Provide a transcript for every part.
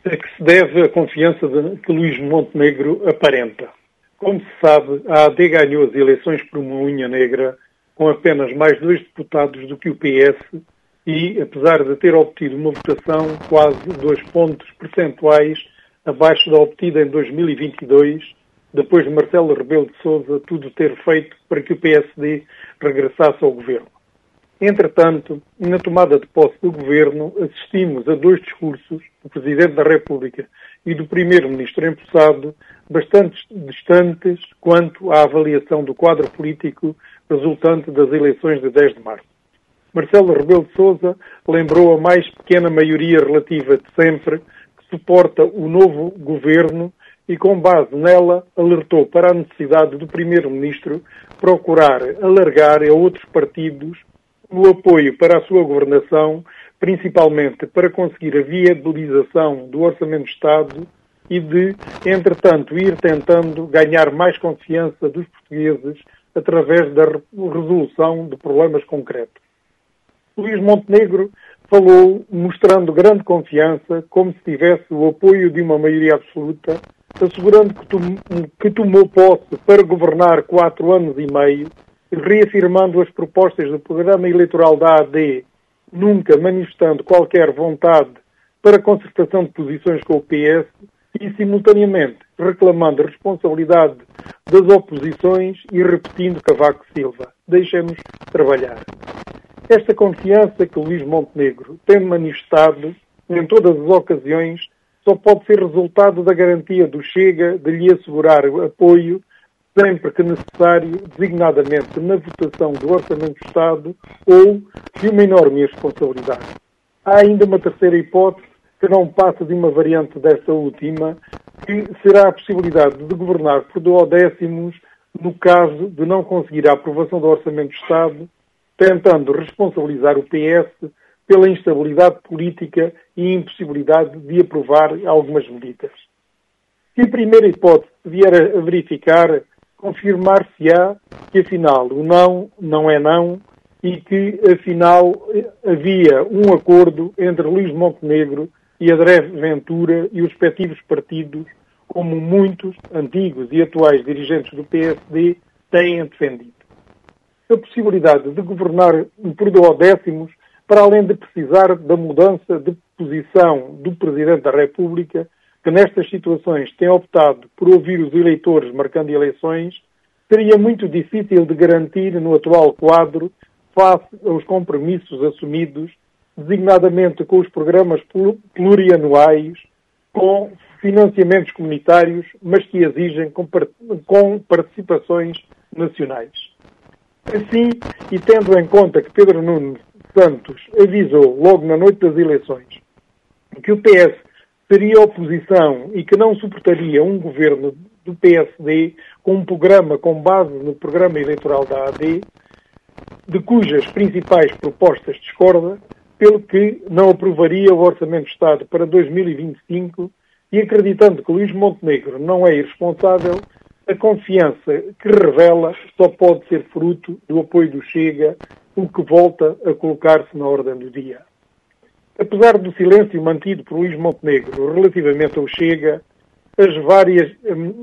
A que se deve a confiança que Luís Montenegro aparenta? Como se sabe, a AD ganhou as eleições por uma unha negra, com apenas mais 2 deputados do que o PS e, apesar de ter obtido uma votação quase 2 pontos percentuais abaixo da obtida em 2022, depois de Marcelo Rebelo de Sousa tudo ter feito para que o PSD regressasse ao governo. Entretanto, na tomada de posse do governo, assistimos a 2 discursos do Presidente da República e do Primeiro-Ministro empossado bastante distantes quanto à avaliação do quadro político resultante das eleições de 10 de março. Marcelo Rebelo de Sousa lembrou a mais pequena maioria relativa de sempre que suporta o novo governo e, com base nela, alertou para a necessidade do Primeiro-Ministro procurar alargar a outros partidos o apoio para a sua governação, principalmente para conseguir a viabilização do Orçamento de Estado e de, entretanto, ir tentando ganhar mais confiança dos portugueses através da resolução de problemas concretos. Luís Montenegro falou mostrando grande confiança, como se tivesse o apoio de uma maioria absoluta, assegurando que tomou posse para governar 4 anos e meio, reafirmando as propostas do programa eleitoral da AD, nunca manifestando qualquer vontade para concertação de posições com o PS e, simultaneamente, reclamando a responsabilidade das oposições e repetindo Cavaco Silva. Deixem-nos trabalhar. Esta confiança que Luís Montenegro tem manifestado em todas as ocasiões só pode ser resultado da garantia do Chega de lhe assegurar apoio sempre que necessário, designadamente na votação do Orçamento do Estado ou de uma enorme responsabilidade. Há ainda uma terceira hipótese que não passa de uma variante desta última, que será a possibilidade de governar por duodécimos no caso de não conseguir a aprovação do Orçamento do Estado, tentando responsabilizar o PS pela instabilidade política e impossibilidade de aprovar algumas medidas. Se a primeira hipótese vier a verificar, confirmar-se-á que, afinal, o não é não e que, afinal, havia um acordo entre Luís Montenegro e André Ventura e os respectivos partidos, como muitos antigos e atuais dirigentes do PSD têm defendido. A possibilidade de governar por duodécimos, para além de precisar da mudança de posição do Presidente da República, que nestas situações tem optado por ouvir os eleitores marcando eleições, seria muito difícil de garantir no atual quadro face aos compromissos assumidos, designadamente com os programas plurianuais, com financiamentos comunitários, mas que exigem com participações nacionais. Assim, e tendo em conta que Pedro Nuno Santos avisou logo na noite das eleições que o PS seria oposição e que não suportaria um governo do PSD com um programa com base no programa eleitoral da AD, de cujas principais propostas discorda, pelo que não aprovaria o Orçamento de Estado para 2025 e acreditando que Luís Montenegro não é irresponsável, a confiança que revela só pode ser fruto do apoio do Chega, o que volta a colocar-se na ordem do dia. Apesar do silêncio mantido por Luís Montenegro relativamente ao Chega, as várias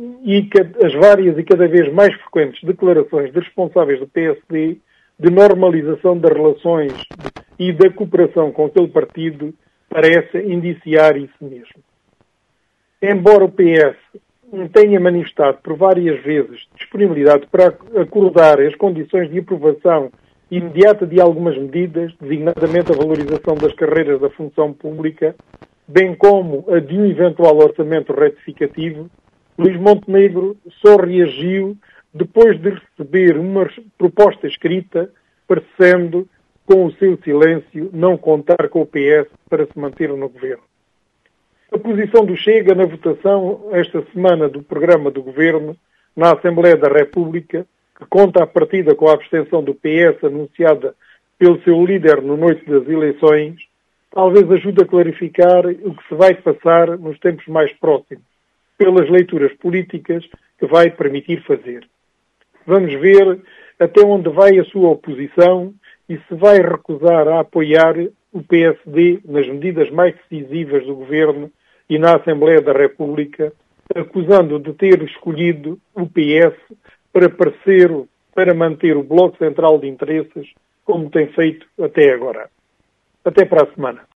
e cada vez mais frequentes declarações de responsáveis do PSD de normalização das relações e da cooperação com aquele partido parecem indiciar isso mesmo. Embora o PS tenha manifestado por várias vezes disponibilidade para acordar as condições de aprovação imediata de algumas medidas, designadamente a valorização das carreiras da função pública, bem como a de um eventual orçamento retificativo, Luís Montenegro só reagiu depois de receber uma proposta escrita, parecendo, com o seu silêncio, não contar com o PS para se manter no governo. A posição do Chega na votação esta semana do programa do Governo na Assembleia da República, que conta à partida com a abstenção do PS anunciada pelo seu líder na noite das eleições, talvez ajude a clarificar o que se vai passar nos tempos mais próximos, pelas leituras políticas que vai permitir fazer. Vamos ver até onde vai a sua oposição e se vai recusar a apoiar o PSD nas medidas mais decisivas do Governo e na Assembleia da República, acusando de ter escolhido o PS para manter o Bloco Central de Interesses, como tem feito até agora. Até para a semana.